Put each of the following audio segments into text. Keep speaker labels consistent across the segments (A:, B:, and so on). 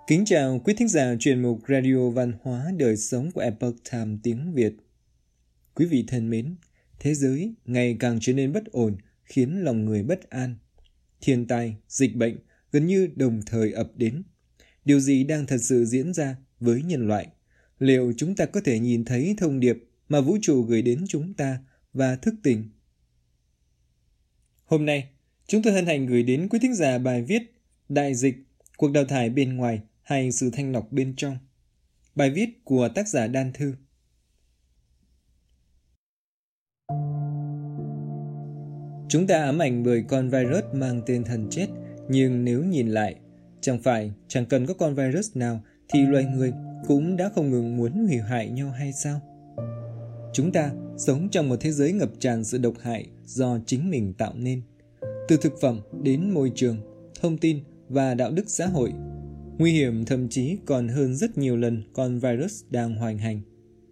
A: Kính chào quý thính giả chuyên mục Radio Văn hóa Đời Sống của Epoch Times tiếng Việt. Quý vị thân mến, thế giới ngày càng trở nên bất ổn khiến lòng người bất an. Thiên tai, dịch bệnh gần như đồng thời ập đến. Điều gì đang thật sự diễn ra với nhân loại? Liệu chúng ta có thể nhìn thấy thông điệp mà vũ trụ gửi đến chúng ta và thức tỉnh? Hôm nay, chúng tôi hân hạnh gửi đến quý thính giả bài viết Đại dịch, cuộc đào thải bên ngoài hay sự thanh lọc bên trong. Bài viết của tác giả Đan Thư. Chúng ta ám ảnh bởi con virus mang tên thần chết, nhưng nếu nhìn lại, chẳng cần có con virus nào thì loài người cũng đã không ngừng muốn hủy hoại nhau hay sao? Chúng ta sống trong một thế giới ngập tràn sự độc hại do chính mình tạo nên. Từ thực phẩm đến môi trường, thông tin và đạo đức xã hội, nguy hiểm thậm chí còn hơn rất nhiều lần con virus đang hoành hành.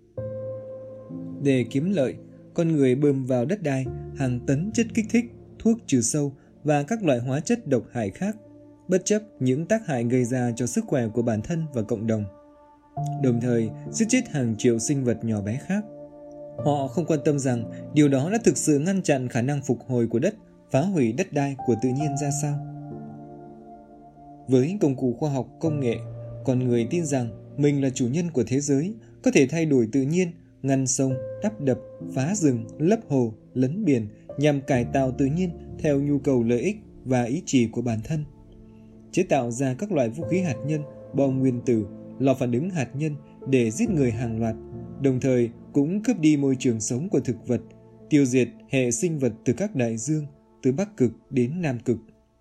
A: Để kiếm lợi, con người bơm vào đất đai hàng tấn chất kích thích, thuốc trừ sâu và các loại hóa chất độc hại khác, bất chấp những tác hại gây ra cho sức khỏe của bản thân và cộng đồng. Đồng thời, giết chết hàng triệu sinh vật nhỏ bé khác. Họ không quan tâm rằng điều đó đã thực sự ngăn chặn khả năng phục hồi của đất, phá hủy đất đai của tự nhiên ra sao. Với công cụ khoa học công nghệ, con người tin rằng mình là chủ nhân của thế giới, có thể thay đổi tự nhiên, ngăn sông, đắp đập, phá rừng, lấp hồ, lấn biển nhằm cải tạo tự nhiên theo nhu cầu lợi ích và ý chỉ của bản thân. Chế tạo ra các loại vũ khí hạt nhân, bom nguyên tử, lò phản ứng hạt nhân để giết người hàng loạt, đồng thời cũng cướp đi môi trường sống của thực vật, tiêu diệt hệ sinh vật từ các đại dương, từ Bắc Cực đến Nam Cực.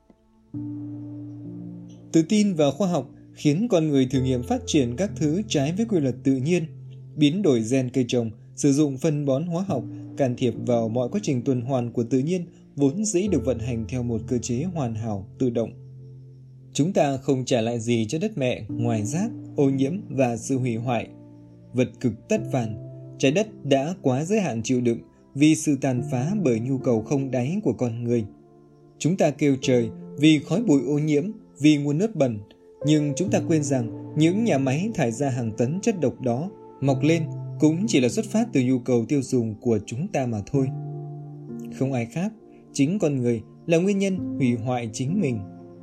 A: Tự tin vào khoa học khiến con người thử nghiệm phát triển các thứ trái với quy luật tự nhiên, biến đổi gen cây trồng, sử dụng phân bón hóa học, can thiệp vào mọi quá trình tuần hoàn của tự nhiên vốn dĩ được vận hành theo một cơ chế hoàn hảo, tự động. Chúng ta không trả lại gì cho đất mẹ ngoài rác, ô nhiễm và sự hủy hoại. Vật cực tất phản, trái đất đã quá giới hạn chịu đựng vì sự tàn phá bởi nhu cầu không đáy của con người. Chúng ta kêu trời vì khói bụi ô nhiễm, vì nguồn nước bẩn, nhưng chúng ta quên rằng những nhà máy thải ra hàng tấn chất độc đó mọc lên cũng chỉ là xuất phát từ nhu cầu tiêu dùng của chúng ta mà thôi. Không ai khác, chính con người là nguyên nhân hủy hoại chính mình.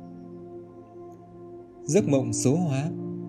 A: Giấc mộng số hóa.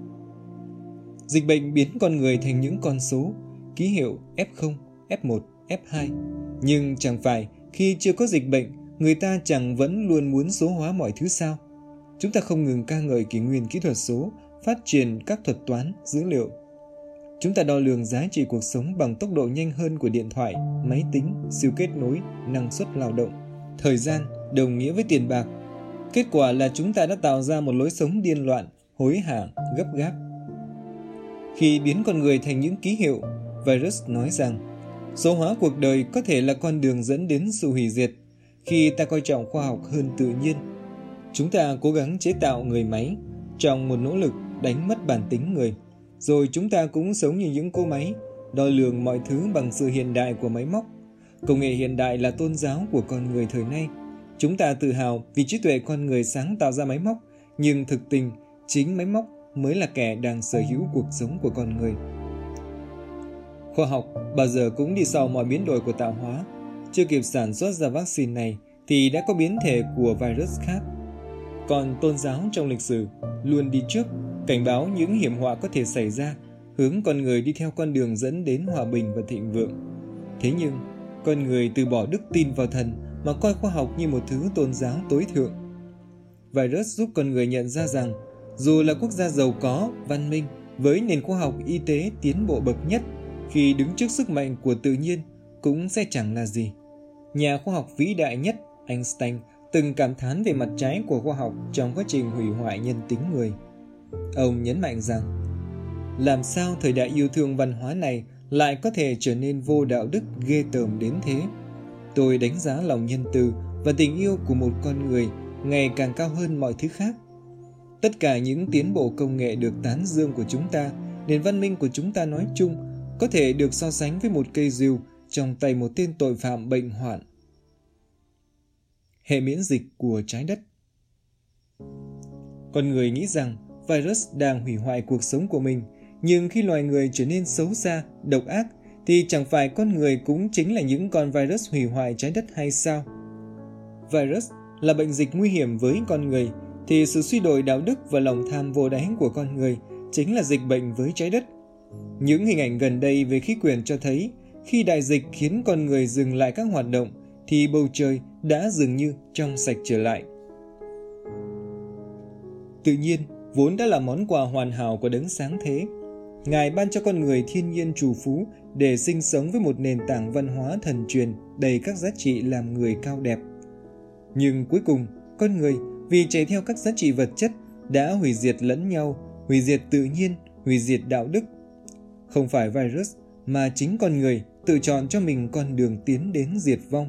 A: Dịch bệnh biến con người thành những con số, ký hiệu F0, F1, F2. Nhưng chẳng phải khi chưa có dịch bệnh, người ta chẳng vẫn luôn muốn số hóa mọi thứ sao? Chúng ta không ngừng ca ngợi kỷ nguyên kỹ thuật số, phát triển các thuật toán, dữ liệu. Chúng ta đo lường giá trị cuộc sống bằng tốc độ nhanh hơn của điện thoại, máy tính, siêu kết nối, năng suất lao động. Thời gian đồng nghĩa với tiền bạc. Kết quả là chúng ta đã tạo ra một lối sống điên loạn, hối hả, gấp gáp. Khi biến con người thành những ký hiệu, virus nói rằng số hóa cuộc đời có thể là con đường dẫn đến sự hủy diệt. Khi ta coi trọng khoa học hơn tự nhiên, chúng ta cố gắng chế tạo người máy trong một nỗ lực đánh mất bản tính người. Rồi chúng ta cũng sống như những cỗ máy, đo lường mọi thứ bằng sự hiện đại của máy móc. Công nghệ hiện đại là tôn giáo của con người thời nay. Chúng ta tự hào vì trí tuệ con người sáng tạo ra máy móc, nhưng thực tình, chính máy móc mới là kẻ đang sở hữu cuộc sống của con người. Khoa học bao giờ cũng đi sau mọi biến đổi của tạo hóa. Chưa kịp sản xuất ra vaccine này thì đã có biến thể của virus khác. Còn tôn giáo trong lịch sử luôn đi trước, cảnh báo những hiểm họa có thể xảy ra, hướng con người đi theo con đường dẫn đến hòa bình và thịnh vượng. Thế nhưng, con người từ bỏ đức tin vào thần mà coi khoa học như một thứ tôn giáo tối thượng. Virus giúp con người nhận ra rằng, dù là quốc gia giàu có, văn minh, với nền khoa học y tế tiến bộ bậc nhất, khi đứng trước sức mạnh của tự nhiên, cũng sẽ chẳng là gì. Nhà khoa học vĩ đại nhất, Einstein, từng cảm thán về mặt trái của khoa học trong quá trình hủy hoại nhân tính người. Ông nhấn mạnh rằng, làm sao thời đại yêu thương văn hóa này lại có thể trở nên vô đạo đức ghê tởm đến thế? Tôi đánh giá lòng nhân từ và tình yêu của một con người ngày càng cao hơn mọi thứ khác. Tất cả những tiến bộ công nghệ được tán dương của chúng ta, nền văn minh của chúng ta nói chung, có thể được so sánh với một cây rìu trong tay một tên tội phạm bệnh hoạn. Hệ miễn dịch của trái đất. Con người nghĩ rằng virus đang hủy hoại cuộc sống của mình, nhưng khi loài người trở nên xấu xa, độc ác, thì chẳng phải con người cũng chính là những con virus hủy hoại trái đất hay sao? Virus là bệnh dịch nguy hiểm với con người, thì sự suy đồi đạo đức và lòng tham vô đáy của con người chính là dịch bệnh với trái đất. Những hình ảnh gần đây về khí quyển cho thấy, khi đại dịch khiến con người dừng lại các hoạt động, thì bầu trời đã dường như trong sạch trở lại. Tự nhiên, vốn đã là món quà hoàn hảo của đấng sáng thế. Ngài ban cho con người thiên nhiên trù phú để sinh sống với một nền tảng văn hóa thần truyền đầy các giá trị làm người cao đẹp. Nhưng cuối cùng, con người vì chạy theo các giá trị vật chất đã hủy diệt lẫn nhau, hủy diệt tự nhiên, hủy diệt đạo đức. Không phải virus, mà chính con người tự chọn cho mình con đường tiến đến diệt vong.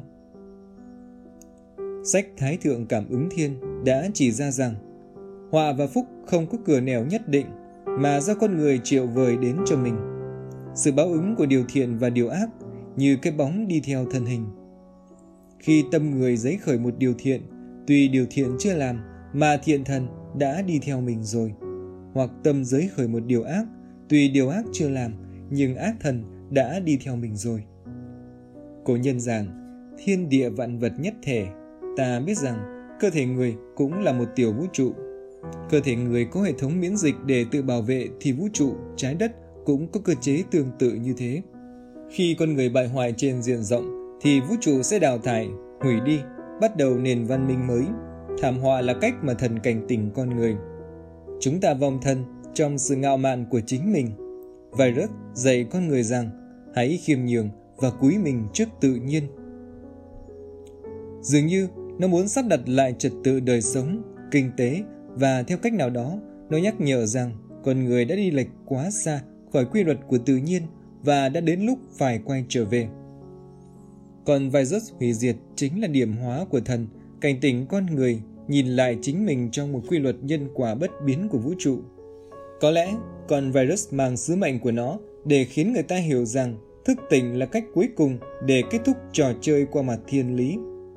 A: Sách Thái Thượng Cảm Ứng Thiên đã chỉ ra rằng họa và phúc không có cửa nẻo nhất định, mà do con người triệu vời đến cho mình. Sự báo ứng của điều thiện và điều ác như cái bóng đi theo thân hình. Khi tâm người dấy khởi một điều thiện, tuy điều thiện chưa làm mà thiện thần đã đi theo mình rồi. Hoặc tâm dấy khởi một điều ác, tuy điều ác chưa làm nhưng ác thần đã đi theo mình rồi. Cổ nhân rằng, thiên địa vạn vật nhất thể. Ta biết rằng cơ thể người cũng là một tiểu vũ trụ. Cơ thể người có hệ thống miễn dịch để tự bảo vệ, thì vũ trụ, trái đất cũng có cơ chế tương tự như thế. Khi con người bại hoại trên diện rộng, thì vũ trụ sẽ đào thải, hủy đi, bắt đầu nền văn minh mới. Thảm họa là cách mà thần cảnh tỉnh con người. Chúng ta vong thân trong sự ngạo mạn của chính mình. Virus dạy con người rằng hãy khiêm nhường và cúi mình trước tự nhiên. Dường như nó muốn sắp đặt lại trật tự đời sống, kinh tế, và theo cách nào đó nó nhắc nhở rằng con người đã đi lệch quá xa khỏi quy luật của tự nhiên và đã đến lúc phải quay trở về. Còn virus hủy diệt chính là điểm hóa của thần, cảnh tỉnh con người nhìn lại chính mình trong một quy luật nhân quả bất biến của vũ trụ. Có lẽ con virus mang sứ mệnh của nó để khiến người ta hiểu rằng thức tỉnh là cách cuối cùng để kết thúc trò chơi qua mặt thiên lý.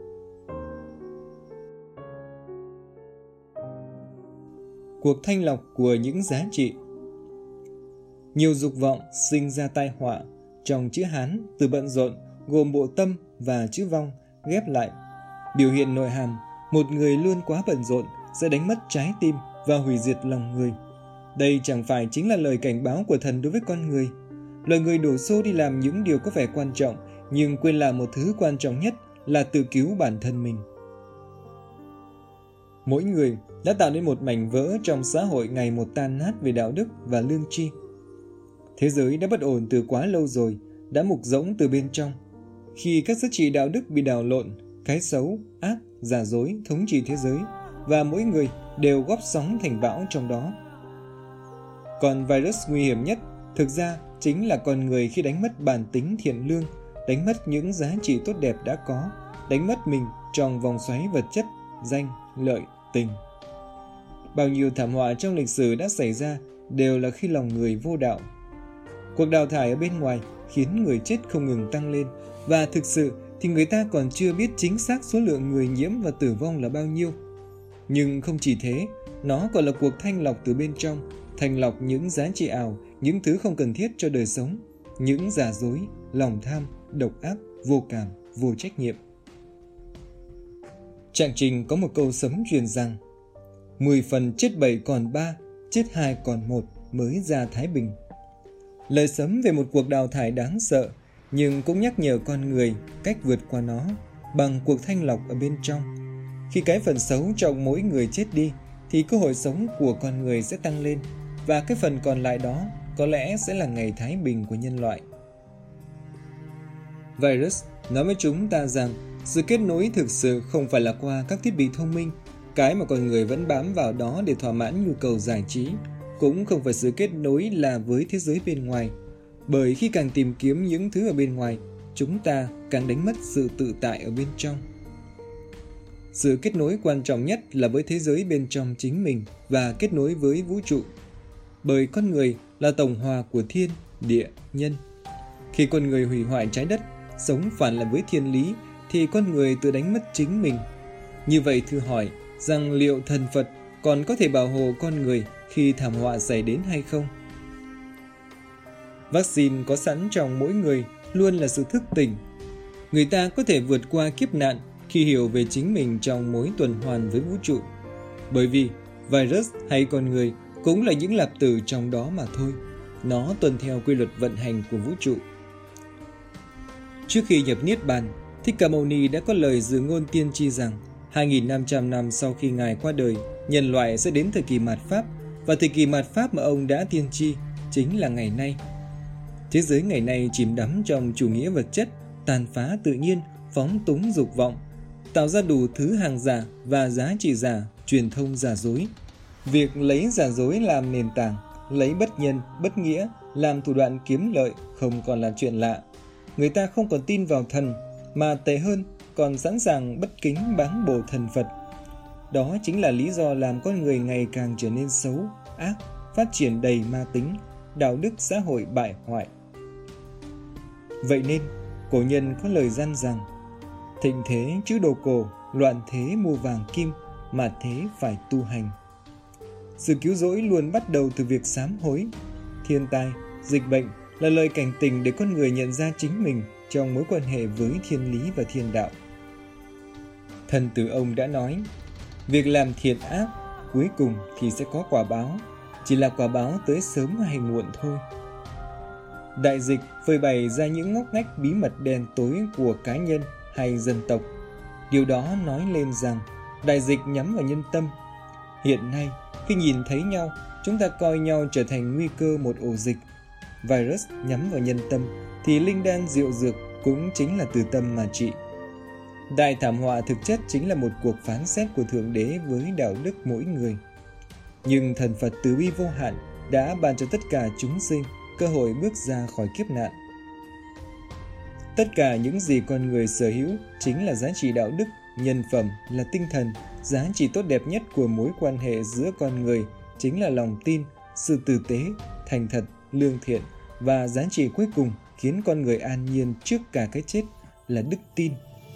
A: Cuộc thanh lọc của những giá trị. Nhiều dục vọng sinh ra tai họa. Trong chữ Hán từ bận rộn gồm bộ tâm và chữ vong ghép lại. Biểu hiện nội hàm, một người luôn quá bận rộn sẽ đánh mất trái tim và hủy diệt lòng người. Đây chẳng phải chính là lời cảnh báo của thần đối với con người. Loài người đổ xô đi làm những điều có vẻ quan trọng, nhưng quên làm một thứ quan trọng nhất là tự cứu bản thân mình. Mỗi người đã tạo nên một mảnh vỡ trong xã hội ngày một tan nát về đạo đức và lương tri. Thế giới đã bất ổn từ quá lâu rồi, đã mục rỗng từ bên trong. Khi các giá trị đạo đức bị đảo lộn, cái xấu, ác, giả dối thống trị thế giới, và mỗi người đều góp sóng thành bão trong đó. Còn virus nguy hiểm nhất thực ra chính là con người khi đánh mất bản tính thiện lương, đánh mất những giá trị tốt đẹp đã có, đánh mất mình trong vòng xoáy vật chất, danh, lợi, tình. Bao nhiêu thảm họa trong lịch sử đã xảy ra đều là khi lòng người vô đạo. Cuộc đào thải ở bên ngoài khiến người chết không ngừng tăng lên, và thực sự thì người ta còn chưa biết chính xác số lượng người nhiễm và tử vong là bao nhiêu. Nhưng không chỉ thế, nó còn là cuộc thanh lọc từ bên trong, thanh lọc những giá trị ảo, những thứ không cần thiết cho đời sống, những giả dối, lòng tham, độc ác, vô cảm, vô trách nhiệm. Trạng Trình có một câu sấm truyền rằng 10 phần chết 7 còn 3, chết 2 còn 1 mới ra thái bình. Lời sấm về một cuộc đào thải đáng sợ, nhưng cũng nhắc nhở con người cách vượt qua nó bằng cuộc thanh lọc ở bên trong. Khi cái phần xấu trong mỗi người chết đi, thì cơ hội sống của con người sẽ tăng lên, và cái phần còn lại đó có lẽ sẽ là ngày thái bình của nhân loại. Virus nói với chúng ta rằng sự kết nối thực sự không phải là qua các thiết bị thông minh, cái mà con người vẫn bám vào đó để thỏa mãn nhu cầu giải trí, cũng không phải sự kết nối là với thế giới bên ngoài. Bởi khi càng tìm kiếm những thứ ở bên ngoài, chúng ta càng đánh mất sự tự tại ở bên trong. Sự kết nối quan trọng nhất là với thế giới bên trong chính mình và kết nối với vũ trụ. Bởi con người là tổng hòa của thiên, địa, nhân. Khi con người hủy hoại trái đất, sống phản lại với thiên lý, thì con người tự đánh mất chính mình. Như vậy thử hỏi rằng liệu thần Phật còn có thể bảo hộ con người khi thảm họa xảy đến hay không? Vaccine có sẵn trong mỗi người luôn là sự thức tỉnh. Người ta có thể vượt qua kiếp nạn khi hiểu về chính mình trong mối tuần hoàn với vũ trụ. Bởi vì virus hay con người cũng là những lạp tử trong đó mà thôi. Nó tuân theo quy luật vận hành của vũ trụ. Trước khi nhập Niết Bàn, Thích Ca Mâu Ni đã có lời dự ngôn tiên tri rằng 2.500 năm sau khi Ngài qua đời, nhân loại sẽ đến thời kỳ mạt Pháp, và thời kỳ mạt Pháp mà ông đã tiên tri chính là ngày nay. Thế giới ngày nay chìm đắm trong chủ nghĩa vật chất, tàn phá tự nhiên, phóng túng dục vọng, tạo ra đủ thứ hàng giả và giá trị giả, truyền thông giả dối. Việc lấy giả dối làm nền tảng, lấy bất nhân, bất nghĩa làm thủ đoạn kiếm lợi không còn là chuyện lạ. Người ta không còn tin vào thần, mà tệ hơn còn sẵn sàng bất kính báng bổ thần Phật. Đó chính là lý do làm con người ngày càng trở nên xấu, ác, phát triển đầy ma tính, đạo đức xã hội bại hoại. Vậy nên, cổ nhân có lời răn rằng: thịnh thế chữ đồ cổ, loạn thế mua vàng kim, mà thế phải tu hành. Sự cứu rỗi luôn bắt đầu từ việc sám hối. Thiên tai, dịch bệnh là lời cảnh tỉnh để con người nhận ra chính mình trong mối quan hệ với thiên lý và thiên đạo. Thần tử ông đã nói: việc làm thiện ác cuối cùng thì sẽ có quả báo, chỉ là quả báo tới sớm hay muộn thôi. Đại dịch phơi bày ra những ngóc ngách bí mật đen tối của cá nhân hay dân tộc. Điều đó nói lên rằng đại dịch nhắm vào nhân tâm. Hiện nay, khi nhìn thấy nhau, chúng ta coi nhau trở thành nguy cơ một ổ dịch. Virus nhắm vào nhân tâm thì linh đan diệu dược cũng chính là từ tâm mà trị. Đại thảm họa thực chất chính là một cuộc phán xét của Thượng Đế với đạo đức mỗi người. Nhưng thần Phật từ bi vô hạn đã ban cho tất cả chúng sinh cơ hội bước ra khỏi kiếp nạn. Tất cả những gì con người sở hữu chính là giá trị đạo đức, nhân phẩm là tinh thần. Giá trị tốt đẹp nhất của mối quan hệ giữa con người chính là lòng tin, sự tử tế, thành thật, lương thiện, và giá trị cuối cùng khiến con người an nhiên trước cả cái chết là đức tin.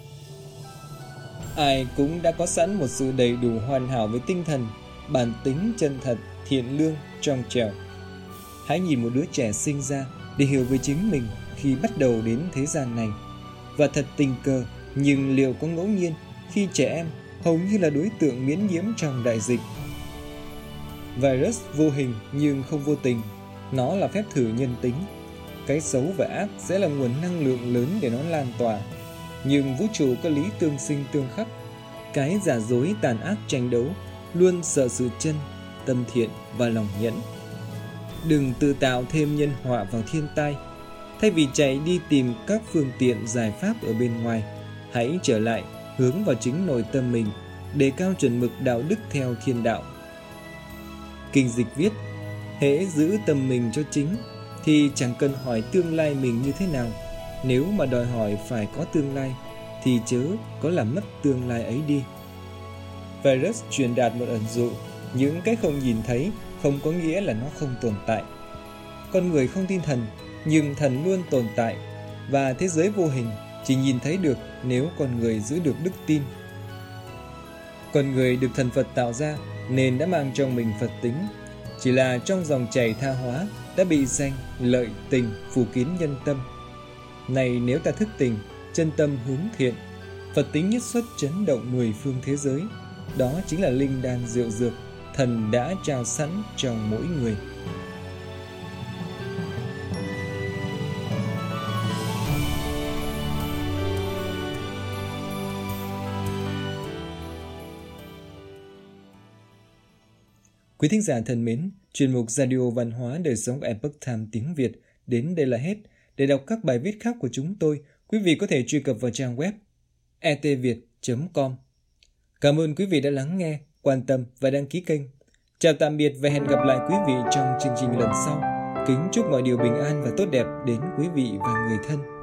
A: Ai cũng đã có sẵn một sự đầy đủ hoàn hảo với tinh thần, bản tính chân thật, thiện lương, trong trẻo. Hãy nhìn một đứa trẻ sinh ra để hiểu về chính mình khi bắt đầu đến thế gian này. Và thật tình cờ, nhưng liệu có ngẫu nhiên khi trẻ em hầu như là đối tượng miễn nhiễm trong đại dịch? Virus vô hình nhưng không vô tình. Nó là phép thử nhân tính. Cái xấu và ác sẽ là nguồn năng lượng lớn để nó lan tỏa. Nhưng vũ trụ có lý tương sinh tương khắc. Cái giả dối tàn ác tranh đấu luôn sợ sự chân, tâm thiện và lòng nhẫn. Đừng tự tạo thêm nhân họa vào thiên tai. Thay vì chạy đi tìm các phương tiện giải pháp ở bên ngoài, hãy trở lại hướng vào chính nội tâm mình, đề cao chuẩn mực đạo đức theo thiên đạo. Kinh dịch viết: hễ giữ tâm mình cho chính thì chẳng cần hỏi tương lai mình như thế nào. Nếu mà đòi hỏi phải có tương lai thì chớ có làm mất tương lai ấy đi. Virus truyền đạt một ẩn dụ: những cái không nhìn thấy không có nghĩa là nó không tồn tại. Con người không tin thần, nhưng thần luôn tồn tại, và thế giới vô hình chỉ nhìn thấy được nếu con người giữ được đức tin. Con người được thần Phật tạo ra nên đã mang trong mình Phật tính, chỉ là trong dòng chảy tha hóa đã bị danh, lợi, tình phủ kín nhân tâm. Này nếu ta thức tỉnh, chân tâm hướng thiện, Phật tính nhất xuất chấn động 10 phương thế giới. Đó chính là linh đan diệu dược thần đã trao sẵn trong mỗi người. Quý thính giả thân mến, chuyên mục Radio Văn hóa Đời sống Epoch Times tiếng Việt đến đây là hết. Để đọc các bài viết khác của chúng tôi, quý vị có thể truy cập vào trang web etviet.com. Cảm ơn quý vị đã lắng nghe, quan tâm và đăng ký kênh. Chào tạm biệt và hẹn gặp lại quý vị trong chương trình lần sau. Kính chúc mọi điều bình an và tốt đẹp đến quý vị và người thân.